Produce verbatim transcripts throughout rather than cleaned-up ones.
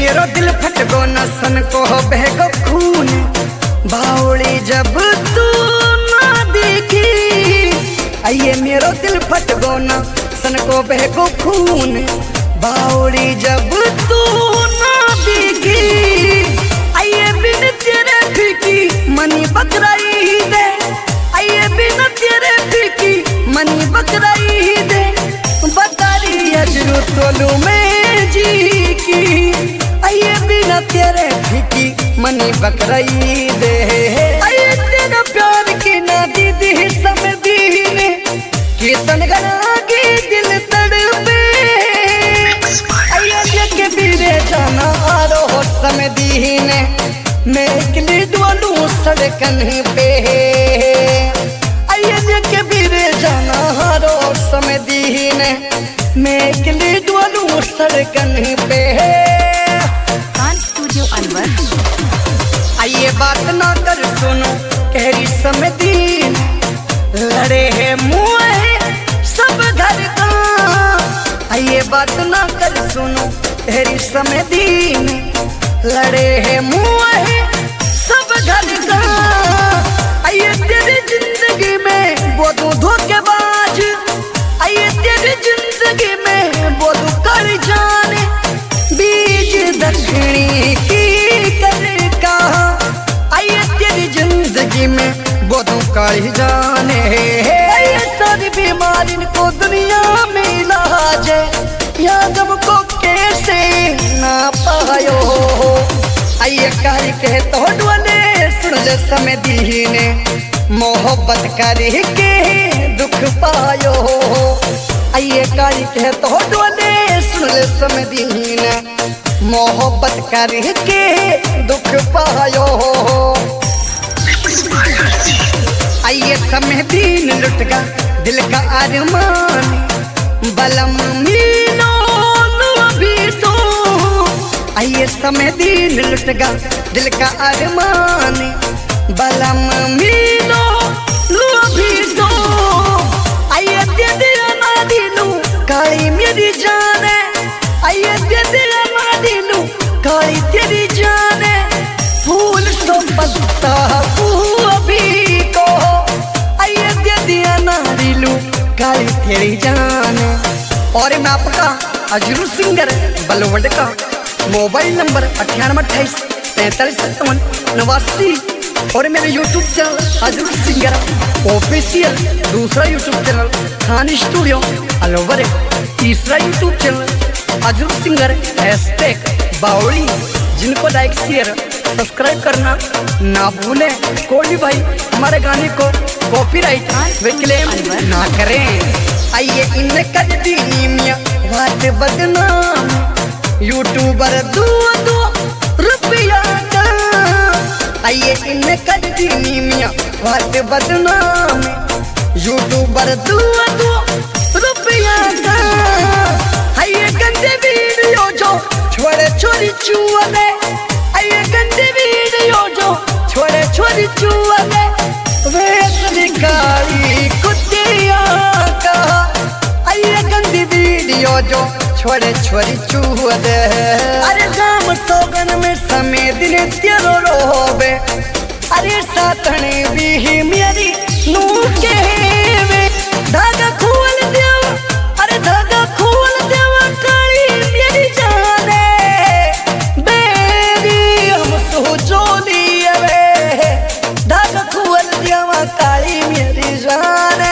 मेरो दिल फट गो न सन को बह गो खून, बावली जब तू ना देखी। आइए मेरो दिल फट गो न सन को बह गो खून, बावली जब तू ना देखी। आइए बिन तेरे फीकी मनी बकराई दे, आइए बिन तेरे फीकी मनी बकराई दे। बतारी अजरू तोलू में जी की, आइए बिना तेरे फीकी मनी बकराई दे। आइए तेरा प्यार की ना दीदी समझी ने, किसन गना के दिल तड़पे। आइए जग बीरे जाना आरो समझी ने, मैं अकेली डोलू सड़कन पे। आइए जग बीरे जाना आरो समझी ने, मैं अकेली डोलू सड़कन पे। स्टूडियो अलवर। आइए बात ना कर सुनो कहरी समझी, लड़े है मुँह सब घर का। आइए बात ना कर सुनो कहरी समझी, लड़े है मुँह सब घर का। आइए तेरी जिंदगी में बोलूं धोखेबाज, आइए तेरी जिंदगी में बोलूं कर जाने। बीज दक्षिणी की कर का, आइए तेरी जिंदगी में बोलूं कर जाने। आइए सारी बीमारी को दुनिया में इलाज है, या गम को कैसे ना पायो। आइए कह के तो डोले सुन ले समझी ने, मोहब्बत करके दुख पायो। आइए कह के तो डोले सुन ले समझी ने, मोहब्बत करके दुख पायो। आइए समझी लुट गा दिल का अरमान, बलम मीनो भी सो। आइए समझी लुट गा दिल का अरमान, बलम मीनो भी सो। आइए दे दिया ना दिलू काली मेरी जान है, आइए दे दिया ना दिलू काली तेरी जान है। फूल सो पत्ता भी को, आइए दे दिया ना दिलू काली तेरी जान है। और मैं आपका अजरू सिंगर बलवट का मोबाइल नंबर अठानवे अट्ठाईस तैंतालीस सत्तावन नवासी। और मेरे YouTube channel Ajru singer official, दूसरा YouTube channel Khan studio Alwar, तीसरा YouTube channel Ajru singer hashtag बावली। जिनको लाइक शेयर सब्सक्राइब करना ना भूलें। कोई भाई हमारे गाने को कॉपीराइट वे क्लेम ना करें। आइए इन कर दी मियां बात बदनाम, यूट्यूबर दो दो रुपया का। आइए इन कर दी मियां बात बदनाम, यूट्यूबर दो दो रुपया का। आइए गंदे वीडियो जो छोड़े छोरी चुअले, आइए गंदे वीडियो जो छोड़े छोरी चुअले। वेश निकाली कुत्तिया का, आइए गंदी वीडियो जो छोड़े छोरी चुअले। अरे गाम सोगन में समय दिन तेरो रोबे, अरे सातने भी मेरी नू के वे। धागा खोल देव, अरे धागा खोल देव काली मेरी जाने। बेरी हम सोचो लिए वे, धागा खोल देव काली मेरी जाने।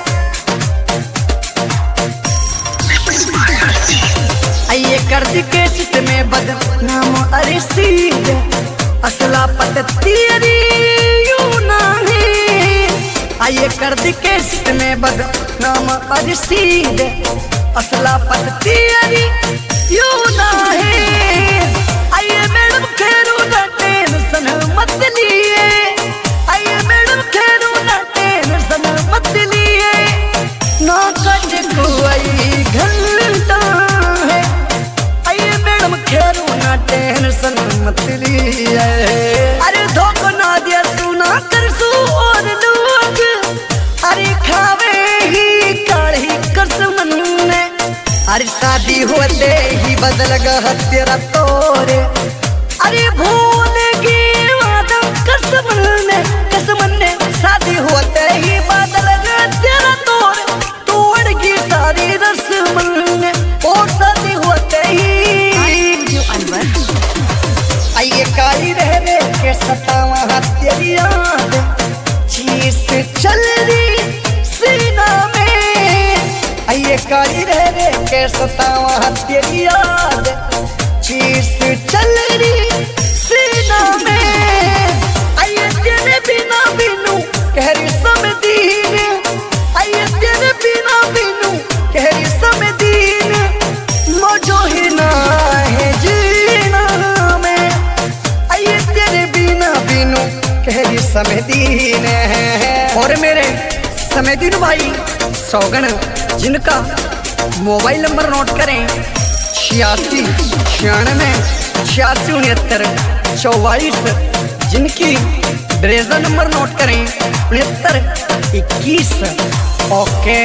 आइए कर दी केसित में बदनाम अरे सीधे, असला पत तेरी यूं ना है। आइए कर दी केसित में बदनाम अरे सीधे, असला पत तेरी यूं ना है। आइए मैडम खेरू ना टेंशन मत लिए, आइए मैडम खेरू ना टेंशन मत लिए। ना कज कोई घंटा है, आइए मैडम खेरू ना टेंशन मत लिए। अरे धोखा ना दिया सुना कर सू और लोग, अरे खावे ही काढ़ी कसम ने। अरे शादी होते ही बदल गया तेरा तो रे। अरे भूलेगी वादा कसम ने कसम ने शादी होते ही बादल तेरा तोड़ तोड़गी सारी रस्म ने और शादी होते ही आइए काली रह रे के सतावा तेरी याद चीस चल रही सीना में। आइए काली रह रे के सतावा तेरी याद चीस चल रही सीना में। आइए तेरे बिना बिनू कहरी समदीन आइए तेरे बिना बिनू कहरी समदीन मौजो ही ना है जीना में। आइए तेरे बिना बिनू कहरी समदीन और मेरे समदीन भाई सौगन जिनका मोबाइल नंबर नोट करें छियासी छियानवे छियासी उनहत्तर चौवालीस, जिनकी ब्रेजर नंबर नोट करें उनहत्तर इक्कीस। ओके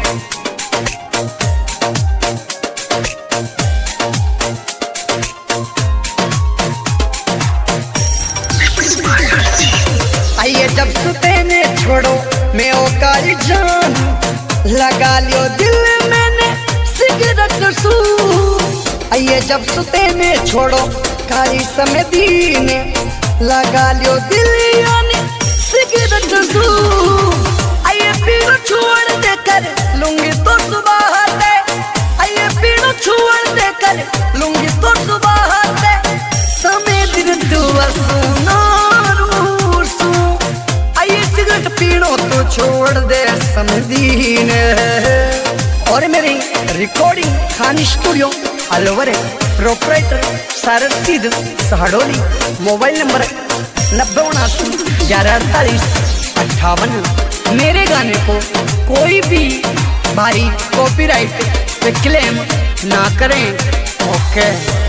आइए जब सुते ने छोड़ो मैं ओ काली जान लगा लियो दिल मैंने सिगरेट सू। आइए जब सुते में छोड़ो काली समदीन लगा लियो दिल यानी सिगरेट सू। आइए पीनो छोड़ देकर लूंगी तो सुबह है। आइए पीनो छोड़ देकर लूंगी तो सुबह है। समय दिन दुआ सुनो रूसू आइए सिगरेट पीनो तो छोड़ दे समदीन। और मेरी recording Khan studio Alwar proprietor सारसीद सहडोली। मोबाइल नंबर नब्बे उनासी ग्यारह अड़तालीस अट्ठावन। मेरे गाने को कोई भी भाई कॉपीराइट पे क्लेम ना करें। Okay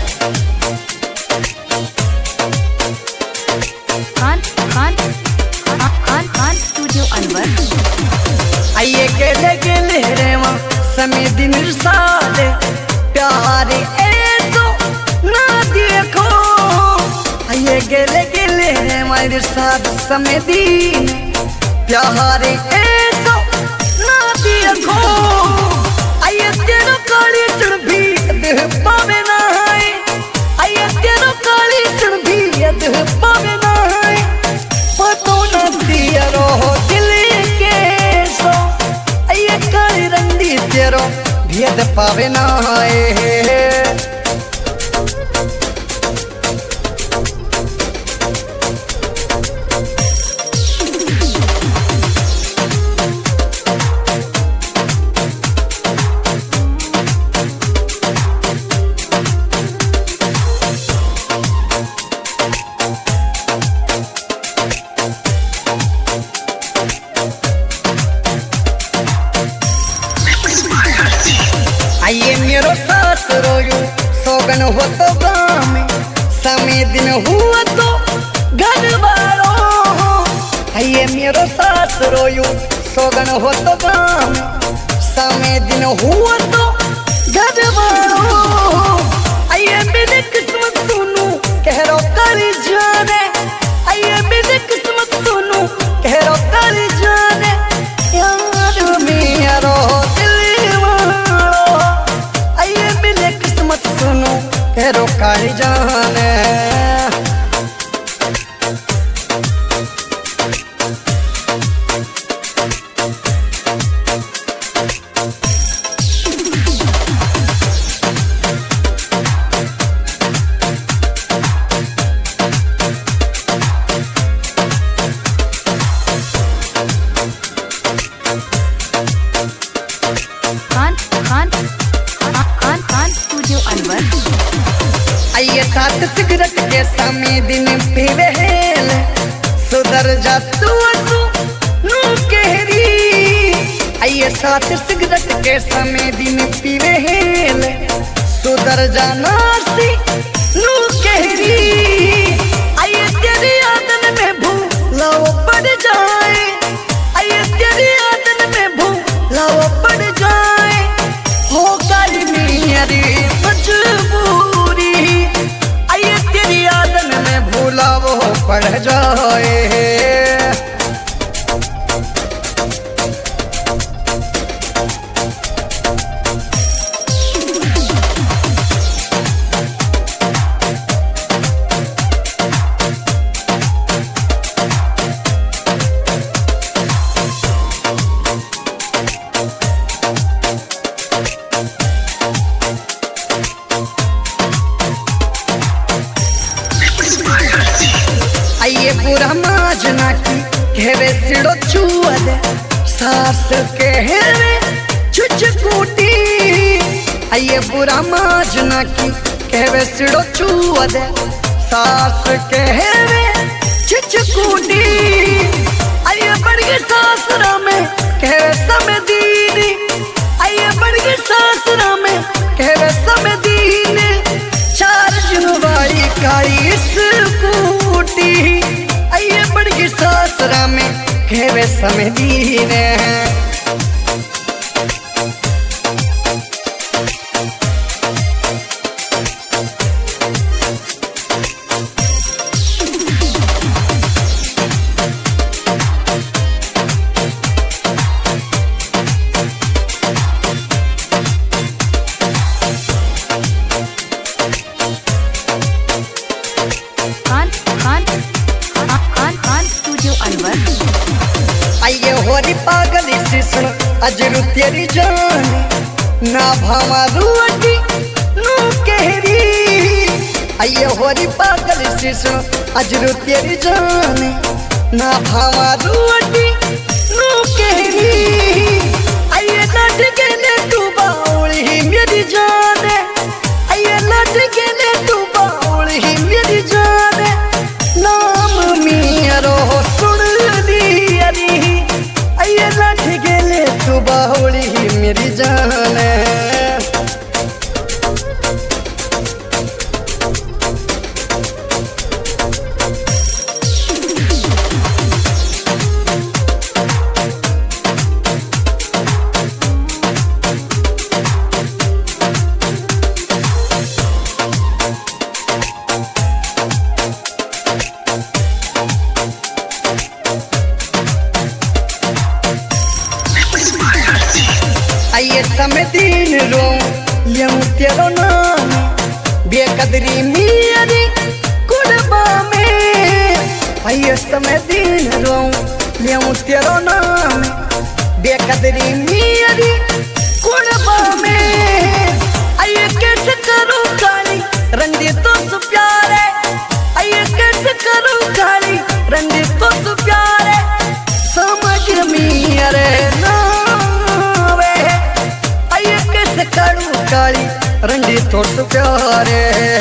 Khan Khan Khan Khan studio Alwar. आइए गेले गेले रेवा समय दिन साले प्यारे ऐसो ना देखो। आइए गेले गेले हमारे साथ समय दिन प्यारे ऐसो ना देखो। आइए तेरो काली चढ़ भी देह पावे ना है। आइए तेरो काली चढ़ भी देह पावे ना है। पतो ना दिया रो दिल के सो आइए काली रंडी तेरो भेद पावे ना है। आइए मेरो सास रोयू सोगन हो तो गाँव में समय दिन हुआ तो घर वालों। आइए मेरो सास रोयू सोगन हो तो गाँव में समय दिन हुआ तो घर वालों। आइए मेरी किस्मत सुनू कह रो काली जाने। आइए मेरी किस्मत सुनू कह रो काली जाने। यार मेरा किस्मत सुनो तेरो काली जाने। खान खान खान खान स्टूडियो अलवर। आइए साथ सिगरेट के समय दिन पीवे हेल सुधर जा तू असू नू कहरी। आइए साथ सिगरेट के समय दिन पीवे हेल सुधर जा नासी नू कहरी। आइए तेरी आदन में भूलाओ पड़ जाए। आइए तेरी आदन में भूलाओ पड़ जाए। हो काली मेरी मजबूरी। आइए बढ़ जाए। आइए पूरा माजना की घेरे सिड़ो छुआ दे सास कहरे छुचकूटी। आइए पूरा माजना की घेरे सिड़ो छुआ दे सास कहरे छुचकूटी। आइए बड़गी सासरा में कहरे समय दीनी। आइए बड़गी सासरा में कहरे समय दीनी। चार जनवरी का स्कूटी। आइए बड़गी सासरा में घेरे समय दीने। खान खान खान खान स्टूडियो अलवर। आइए होरी पागल सिसण अजरू तेरी जान ना भावा रुअटी नू कहरी। आइए होरी पागल सिसण अजरू तेरी जान ना भावा रुअटी नू कहरी। आइए लट के ने तू बाउली मेरी जान। आइए लट के ने तू बाउली मेरी जान। नाम मेरो सुन लियरी। आइए लट गेले तू बाहुली मेरी जान। आइए समय दिन रो यूं तेरो नाम बेकदरी मेरी कुर्बा में। आइए समय दिन रो यूं तेरो नाम बेकदरी मेरी कुर्बा में। आइए कैसे करूं काली रंडी तो सु प्यारे। आइए कैसे करूं काली रंडी तो सु प्यारे। समझ मेरे ना कड़ू काली रंडी तो सु प्यारे।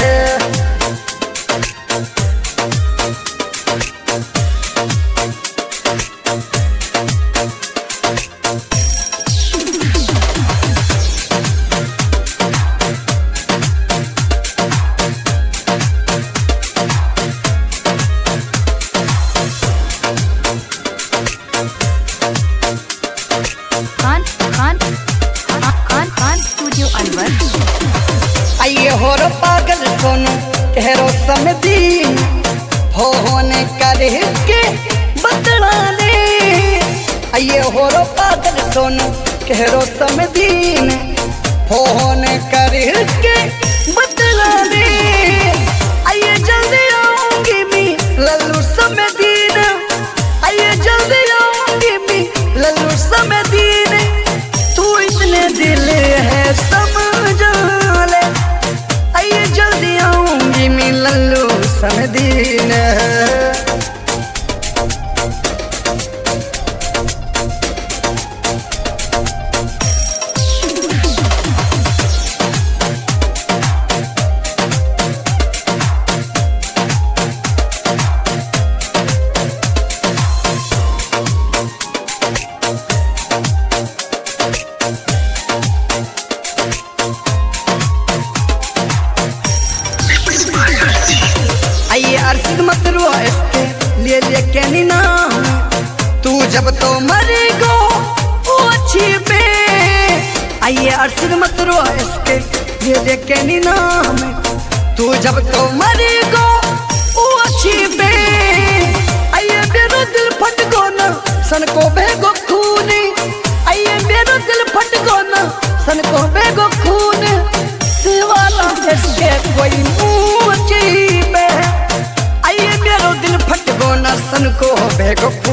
खान खान खान खान स्टूडियो अलवर। आइए हो रो पागल सोनू कहरो समय दीन होने करे के बतलाने। आइए हो रो पागल सोनू कहरो समय दीन होने करे के बतलाने। आइए जल्दी आऊंगी मी लल्लू समय दीन। आइए जल्दी आऊंगी मी लल्लू समय दीन। तू इतने दिल है समझ ले। आइए जल्दी आऊंगी मैं लल्लू समय दीन। आइए अरशद मत रो इसके लिए लेके नी नाम। तू जब तो मरेगो वो अच्छी पे। आइए अरशद मत रो इसके लिए लेके नी नाम। तू जब तो मरेगो वो अच्छी पे। एगो